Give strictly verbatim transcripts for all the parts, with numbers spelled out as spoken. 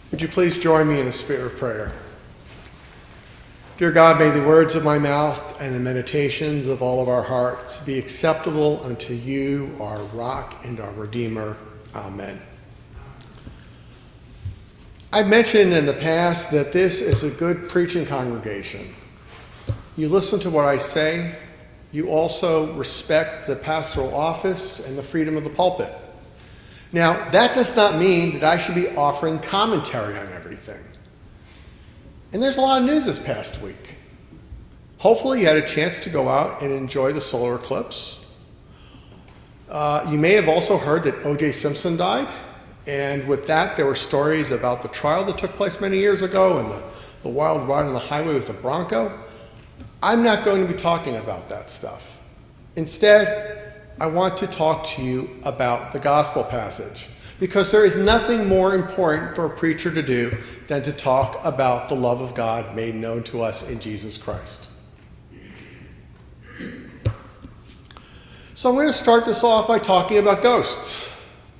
Would you please join me in a spirit of prayer? Dear God, may the words of my mouth and the meditations of all of our hearts be acceptable unto you, our rock and our redeemer. Amen. I've mentioned in the past that this is a good preaching congregation. You listen to what I say. You also respect the pastoral office and the freedom of the pulpit. Now, that does not mean that I should be offering commentary on everything. And there's a lot of news this past week. Hopefully you had a chance to go out and enjoy the solar eclipse. Uh, you may have also heard that O J Simpson died. And with that, there were stories about the trial that took place many years ago and the, the wild ride on the highway with the Bronco. I'm not going to be talking about that stuff. Instead, I want to talk to you about the gospel passage, because there is nothing more important for a preacher to do than to talk about the love of God made known to us in Jesus Christ. So I'm going to start this off by talking about ghosts.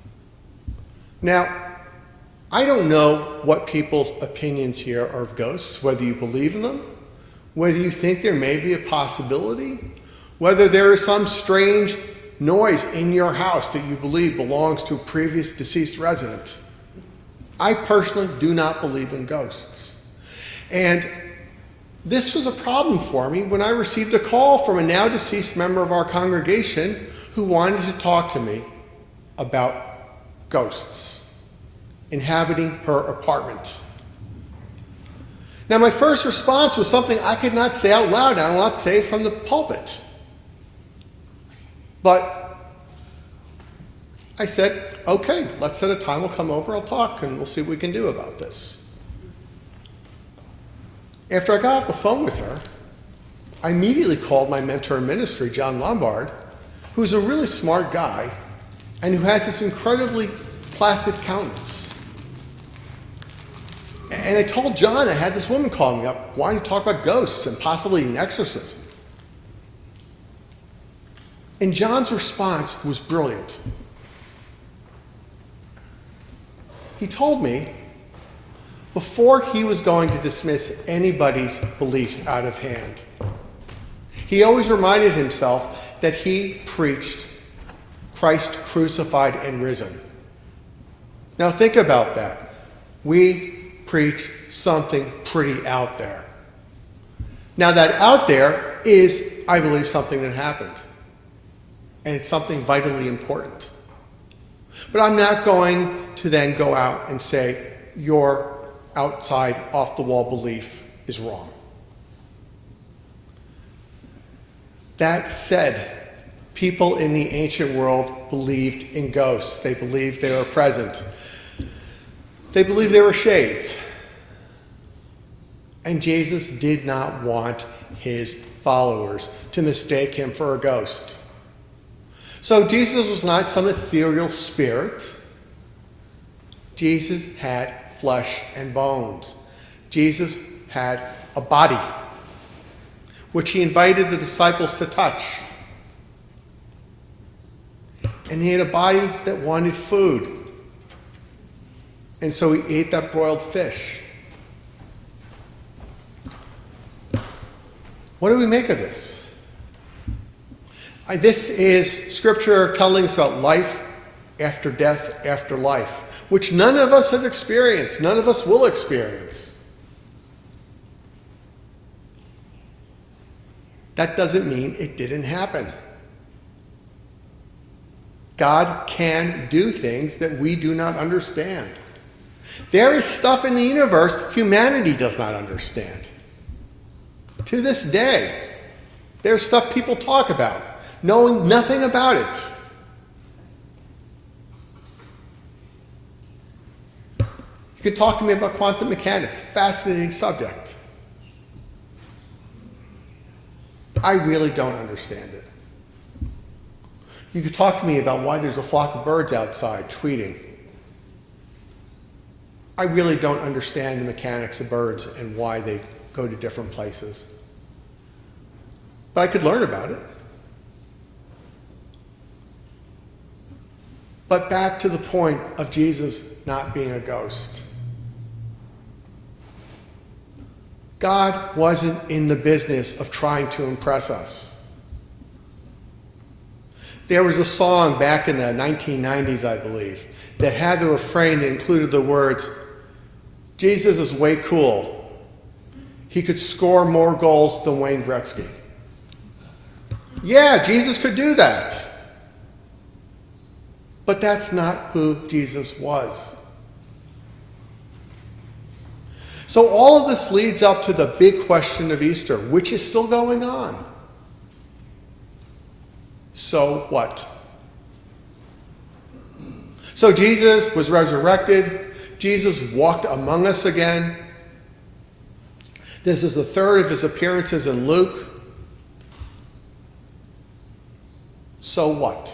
Now, I don't know what people's opinions here are of ghosts, whether you believe in them, whether you think there may be a possibility, whether there is some strange noise in your house that you believe belongs to a previous deceased resident. I personally do not believe in ghosts. And this was a problem for me when I received a call from a now deceased member of our congregation who wanted to talk to me about ghosts inhabiting her apartment. Now, my first response was something I could not say out loud. I will not say from the pulpit. But I said, okay, let's set a time. We'll come over, I'll talk, and we'll see what we can do about this. After I got off the phone with her, I immediately called my mentor in ministry, John Lombard, who's a really smart guy and who has this incredibly placid countenance. And I told John I had this woman call me up wanting to talk about ghosts and possibly an exorcism. And John's response was brilliant. He told me before he was going to dismiss anybody's beliefs out of hand, he always reminded himself that he preached Christ crucified and risen. Now think about that. We preach something pretty out there. Now that out there is, I believe, something that happened. And it's something vitally important. But I'm not going to then go out and say your outside, off-the-wall belief is wrong. That said, people in the ancient world believed in ghosts. They believed they were present. They believed they were shades. And Jesus did not want his followers to mistake him for a ghost. So Jesus was not some ethereal spirit. Jesus had flesh and bones. Jesus had a body, which he invited the disciples to touch. And he had a body that wanted food. And so he ate that broiled fish. What do we make of this? This is Scripture telling us about life after death after life, which none of us have experienced, none of us will experience. That doesn't mean it didn't happen. God can do things that we do not understand. There is stuff in the universe humanity does not understand. To this day, there's stuff people talk about, knowing nothing about it. You could talk to me about quantum mechanics, fascinating subject. I really don't understand it. You could talk to me about why there's a flock of birds outside tweeting. I really don't understand the mechanics of birds and why they go to different places. But I could learn about it. But back to the point of Jesus not being a ghost. God wasn't in the business of trying to impress us. There was a song back in the nineteen nineties, I believe, that had the refrain that included the words, "Jesus is way cool. He could score more goals than Wayne Gretzky." Yeah, Jesus could do that. But that's not who Jesus was. So all of this leads up to the big question of Easter, which is still going on. So what? So Jesus was resurrected. Jesus walked among us again. This is the third of his appearances in Luke. So what?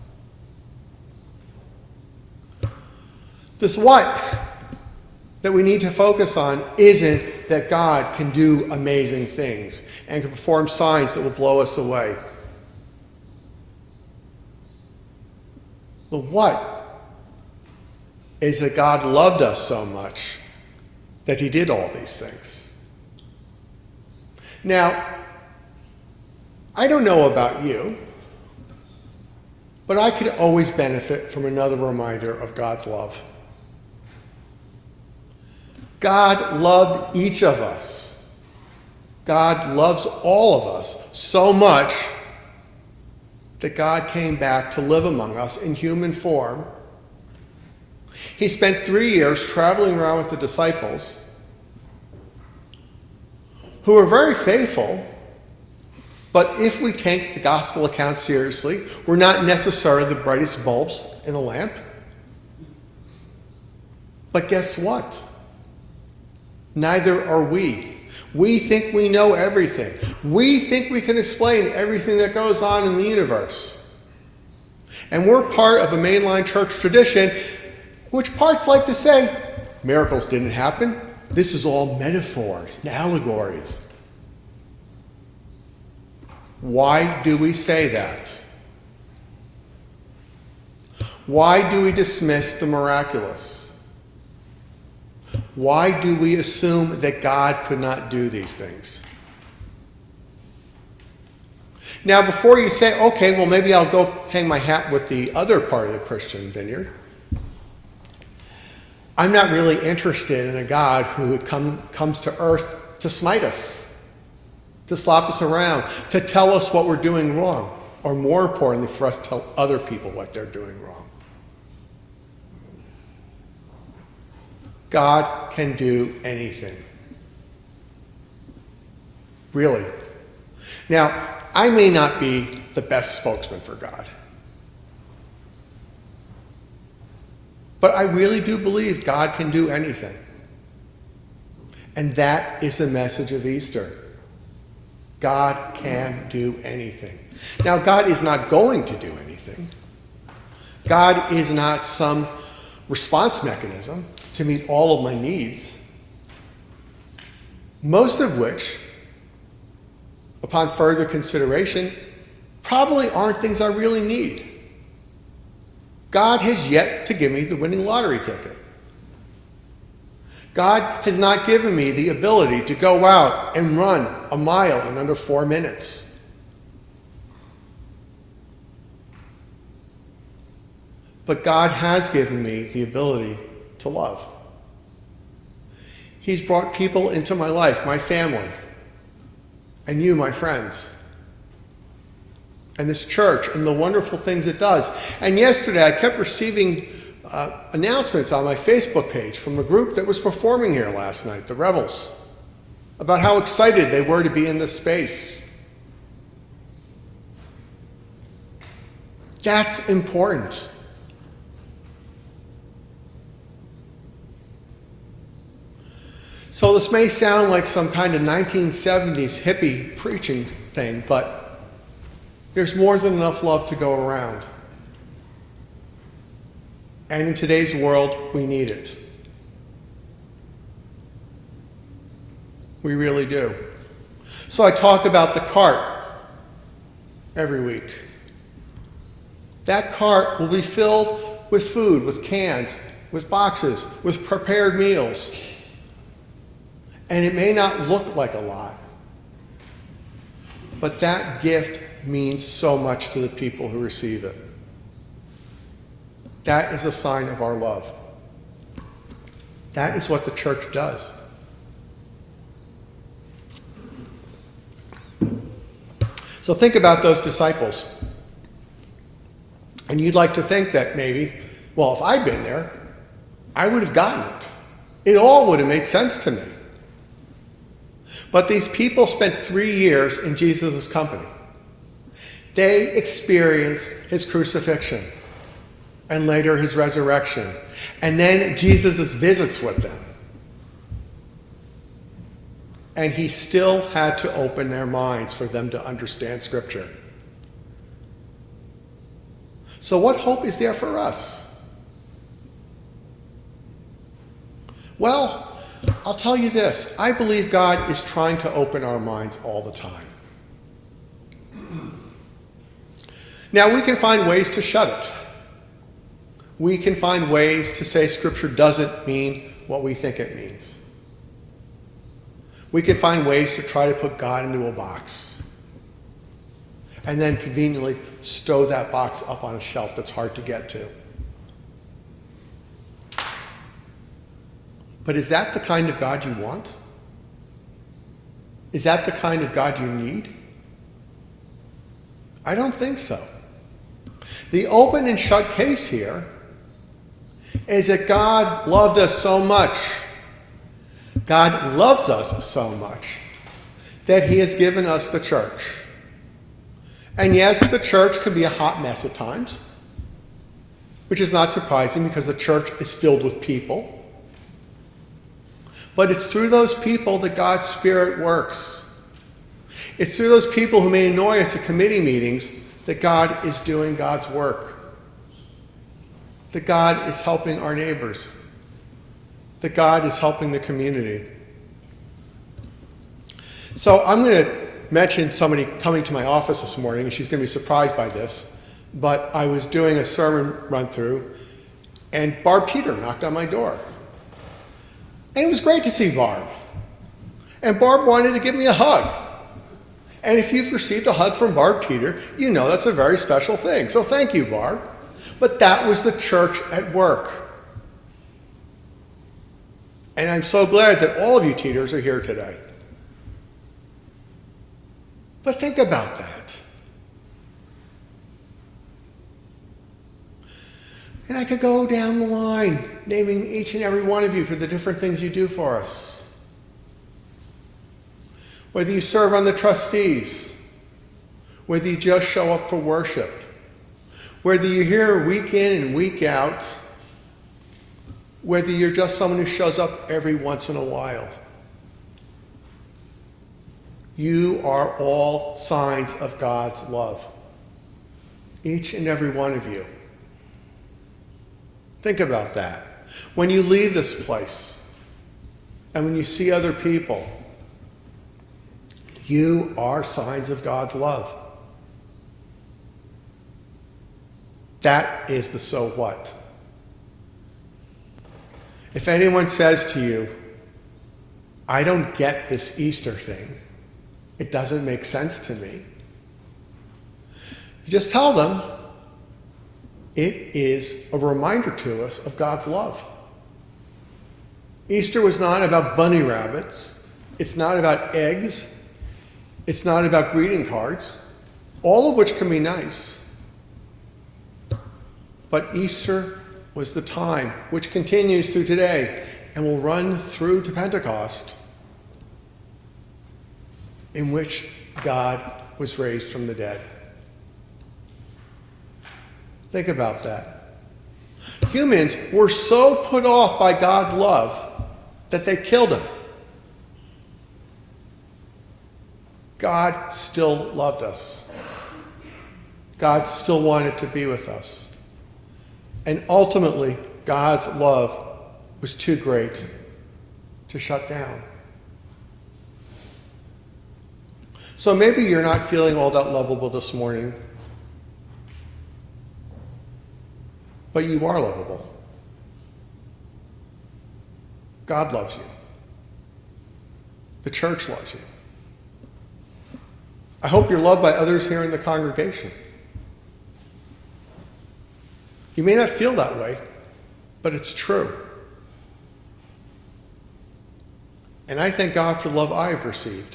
This what that we need to focus on isn't that God can do amazing things and can perform signs that will blow us away. The what is that God loved us so much that he did all these things. Now, I don't know about you, but I could always benefit from another reminder of God's love. God loved each of us. God loves all of us so much that God came back to live among us in human form. He spent three years traveling around with the disciples, who were very faithful, but if we take the gospel account seriously, we're not necessarily the brightest bulbs in the lamp. But guess what? Neither are we. We think we know everything. We think we can explain everything that goes on in the universe. And we're part of a mainline church tradition, which parts like to say, miracles didn't happen. This is all metaphors and allegories. Why do we say that? Why do we dismiss the miraculous? Why do we assume that God could not do these things? Now, before you say, okay, well, maybe I'll go hang my hat with the other part of the Christian vineyard, I'm not really interested in a God who come, comes to earth to smite us, to slap us around, to tell us what we're doing wrong, or more importantly, for us to tell other people what they're doing wrong. God can do anything. Really. Now, I may not be the best spokesman for God, but I really do believe God can do anything. And that is the message of Easter. God can do anything. Now, God is not going to do anything. God is not some response mechanism to meet all of my needs, most of which, upon further consideration, probably aren't things I really need. God has yet to give me the winning lottery ticket. God has not given me the ability to go out and run a mile in under four minutes. But God has given me the ability to love. He's brought people into my life, my family, and you, my friends, and this church, and the wonderful things it does. And yesterday I kept receiving uh, announcements on my Facebook page from a group that was performing here last night, the Rebels, about how excited they were to be in this space. That's important. So this may sound like some kind of nineteen seventies hippie preaching thing, but there's more than enough love to go around. And in today's world, we need it. We really do. So I talk about the cart every week. That cart will be filled with food, with cans, with boxes, with prepared meals. And it may not look like a lot, but that gift means so much to the people who receive it. That is a sign of our love. That is what the church does. So think about those disciples. And you'd like to think that maybe, well, if I'd been there, I would have gotten it. It all would have made sense to me. But these people spent three years in Jesus' company. They experienced his crucifixion and later his resurrection, and then Jesus' visits with them. And he still had to open their minds for them to understand Scripture. So what hope is there for us? Well, I'll tell you this. I believe God is trying to open our minds all the time. Now, we can find ways to shut it. We can find ways to say Scripture doesn't mean what we think it means. We can find ways to try to put God into a box and then conveniently stow that box up on a shelf that's hard to get to. But is that the kind of God you want? Is that the kind of God you need? I don't think so. The open and shut case here is that God loved us so much, God loves us so much, that he has given us the church. And yes, the church can be a hot mess at times, which is not surprising because the church is filled with people. But it's through those people that God's Spirit works. It's through those people who may annoy us at committee meetings that God is doing God's work. That God is helping our neighbors. That God is helping the community. So I'm going to mention somebody coming to my office this morning, and she's going to be surprised by this, but I was doing a sermon run-through, and Barb Teeter knocked on my door. And it was great to see Barb. And Barb wanted to give me a hug. And if you've received a hug from Barb Teeter, you know that's a very special thing. So thank you, Barb. But that was the church at work. And I'm so glad that all of you Teeters are here today. But think about that. And I could go down the line, naming each and every one of you for the different things you do for us. Whether you serve on the trustees, whether you just show up for worship, whether you're here week in and week out, whether you're just someone who shows up every once in a while. You are all signs of God's love. Each and every one of you. Think about that. When you leave this place and when you see other people, you are signs of God's love. That is the so what. If anyone says to you, I don't get this Easter thing, it doesn't make sense to me, you just tell them it is a reminder to us of God's love. Easter was not about bunny rabbits. It's not about eggs. It's not about greeting cards, all of which can be nice. But Easter was the time, which continues through today and will run through to Pentecost, in which God was raised from the dead. Think about that. Humans were so put off by God's love that they killed him. God still loved us. God still wanted to be with us. And ultimately, God's love was too great to shut down. So maybe you're not feeling all that lovable this morning, but you are lovable. God loves you. The church loves you. I hope you're loved by others here in the congregation. You may not feel that way, but it's true. And I thank God for the love I've received.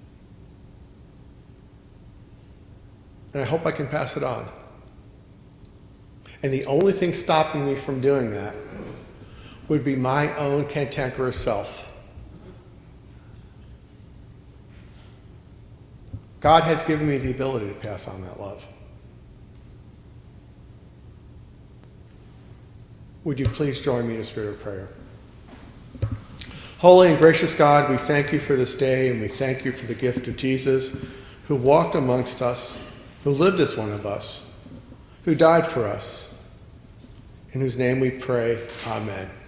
And I hope I can pass it on. And the only thing stopping me from doing that would be my own cantankerous self. God has given me the ability to pass on that love. Would you please join me in a spirit of prayer? Holy and gracious God, we thank you for this day, and we thank you for the gift of Jesus, who walked amongst us, who lived as one of us, who died for us, in whose name we pray, amen.